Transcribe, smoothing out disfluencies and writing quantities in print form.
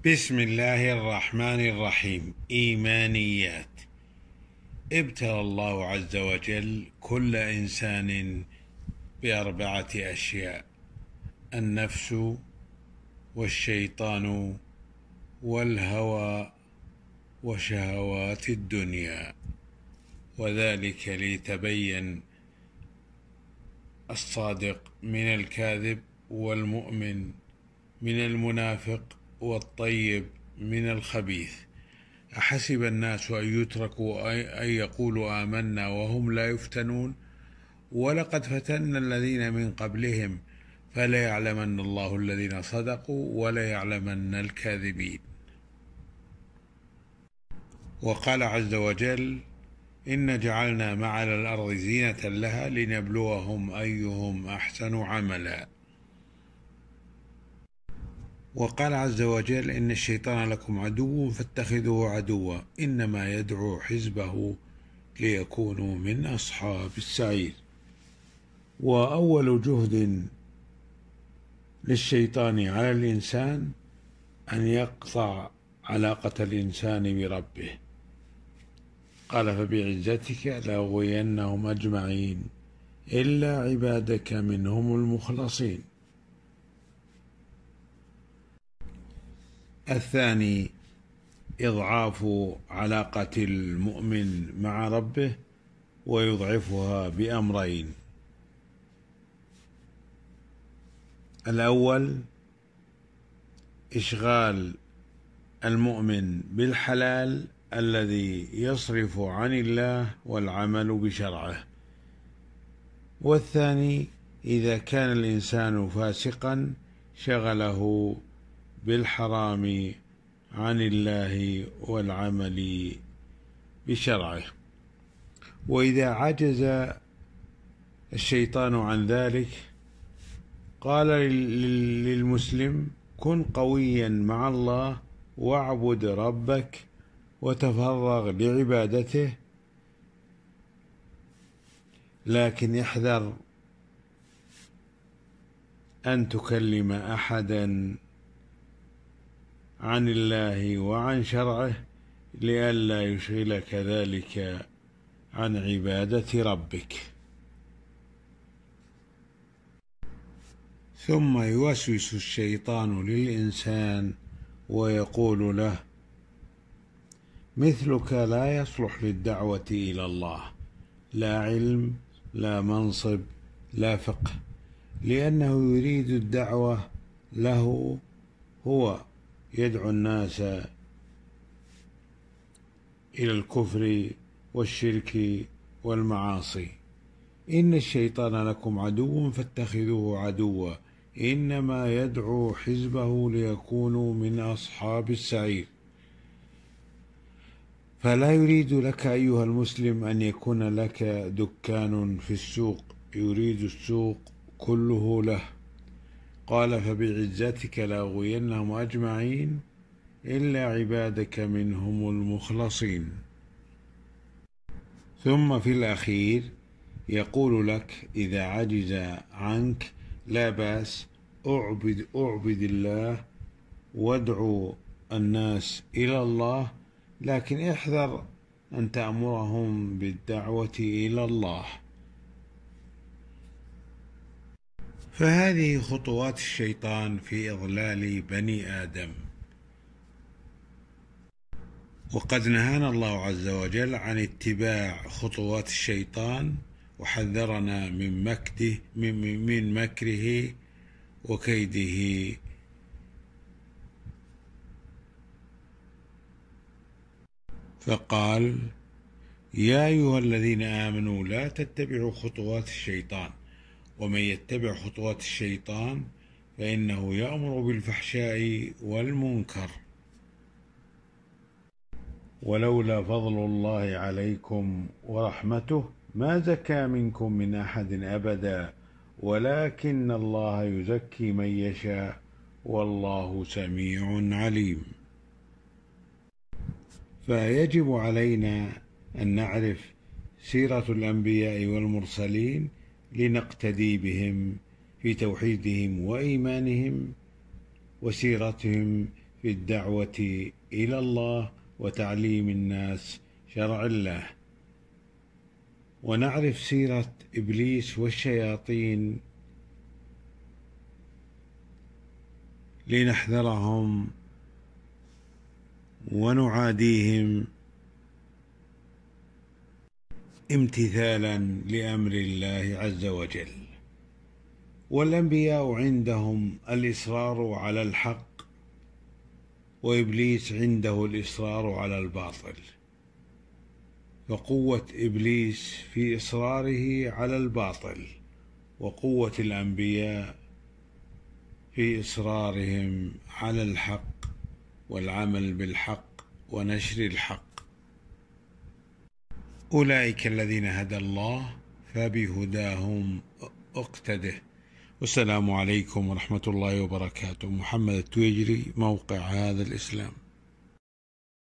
بسم الله الرحمن الرحيم. إيمانيات. ابتلى الله عز وجل كل إنسان بأربعة أشياء: النفس والشيطان والهوى وشهوات الدنيا، وذلك ليتبين الصادق من الكاذب، والمؤمن من المنافق، والطيب من الخبيث. أحسب الناس أن يتركوا أن يقولوا آمنا وهم لا يفتنون، ولقد فتنا الذين من قبلهم فليعلمن الله الذين صدقوا وليعلمن الكاذبين. وقال عز وجل: إن جعلنا ما على الأرض زينة لها لنبلوهم أيهم أحسن عملا. وقال عز وجل: إن الشيطان لكم عدو فاتخذوه عدوا إنما يدعو حزبه ليكونوا من أصحاب السعير. وأول جهد للشيطان على الإنسان أن يقطع علاقة الإنسان بربه. قال: فبعزتك لأغوينهم أجمعين إلا عبادك منهم المخلصين. الثاني إضعاف علاقة المؤمن مع ربه، ويضعفها بأمرين: الأول إشغال المؤمن بالحلال الذي يصرف عن الله والعمل بشرعه، والثاني إذا كان الإنسان فاسقا شغله بالحرام عن الله والعمل بشرعه. وإذا عجز الشيطان عن ذلك قال للمسلم: كن قويا مع الله واعبد ربك وتفرغ لعبادته، لكن احذر أن تكلم أحدا عن الله وعن شرعه لئلا يشغلك ذلك عن عبادة ربك. ثم يوسوس الشيطان للإنسان ويقول له: مثلك لا يصلح للدعوة إلى الله، لا علم، لا منصب، لا فقه، لأنه يريد الدعوة له هو، يدعو الناس إلى الكفر والشرك والمعاصي. إن الشيطان لكم عدو فاتخذوه عدوا إنما يدعو حزبه ليكونوا من أصحاب السعير. فلا يريد لك أيها المسلم أن يكون لك دكان في السوق، يريد السوق كله له. قال: فبعزتك لأغوينهم أجمعين إلا عبادك منهم المخلصين. ثم في الأخير يقول لك: إذا عجز عنك لا بأس، أعبد الله وادعو الناس إلى الله، لكن احذر أن تأمرهم بالدعوة إلى الله. فهذه خطوات الشيطان في إضلال بني آدم. وقد نهانا الله عز وجل عن اتباع خطوات الشيطان، وحذرنا من مكره وكيده. فقال: يا أيها الذين آمنوا لا تتبعوا خطوات الشيطان، ومن يتبع خطوات الشيطان فإنه يأمر بالفحشاء والمنكر. ولولا فضل الله عليكم ورحمته ما زكى منكم من أحد أبدا، ولكن الله يزكي من يشاء والله سميع عليم. فيجب علينا أن نعرف سيرة الأنبياء والمرسلين لنقتدي بهم في توحيدهم وإيمانهم، وسيرتهم بالدعوة إلى الله وتعليم الناس شرع الله. ونعرف سيرة إبليس والشياطين لنحذرهم ونعاديهم امتثالا لأمر الله عز وجل. والأنبياء عندهم الإصرار على الحق، وإبليس عنده الإصرار على الباطل. فقوة إبليس في إصراره على الباطل، وقوة الأنبياء في إصرارهم على الحق والعمل بالحق ونشر الحق. أولئك الذين هدى الله فبهداهم اقتده. والسلام عليكم ورحمة الله وبركاته. محمد التويجري، موقع هذا الإسلام.